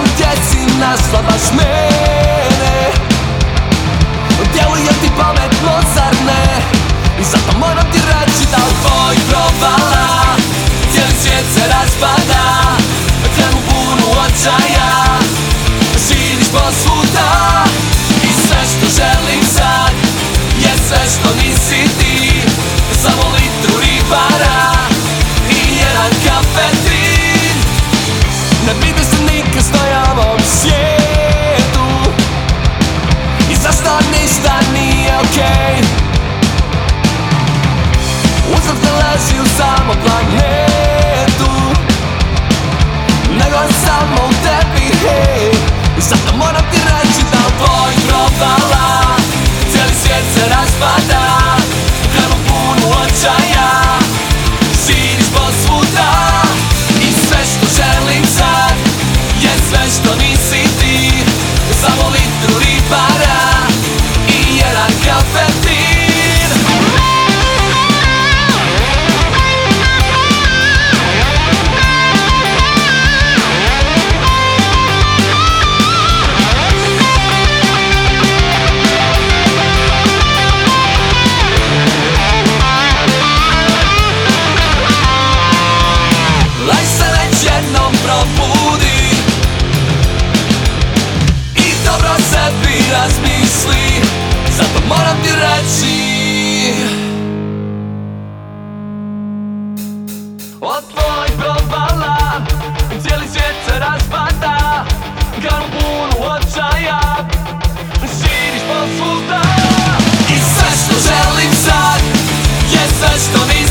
znam gdje si našla baš mene. Djeluje ti pametno, zar ne? I zato moram ti reći da u tvoj provala cijeli svijet se raspada, krenu punu očaja, živiš posvuda. I sve što želim sad je sve što nisi ti, samo litru ribara i jedan kafetin. Ne vidiš se nikad s ovom svijetu i zašto ništa nije okej. Uzrok ne leži u samom planetu, nego je samo u tebi, hej. I zato moram ti reći da u tvoj provala cijeli svijet se raspada, krenu punu očaja, živiš posvuda. I sve što želim sad je sve što nisi ti, samo litru ribara i jedan kafetin. Probudi i dobro sebi razmisli, zato moram ti reći od tvoj provala cijeli svijet se raspada, krenu punu očaja, živiš posvuda. I sve što želim sad je sve što